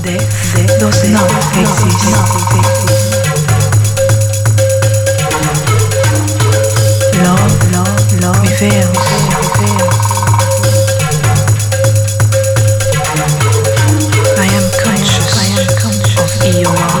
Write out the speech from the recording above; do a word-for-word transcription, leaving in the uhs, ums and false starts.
death does not exist. Love, love, love prevails. I am conscious, I am conscious of your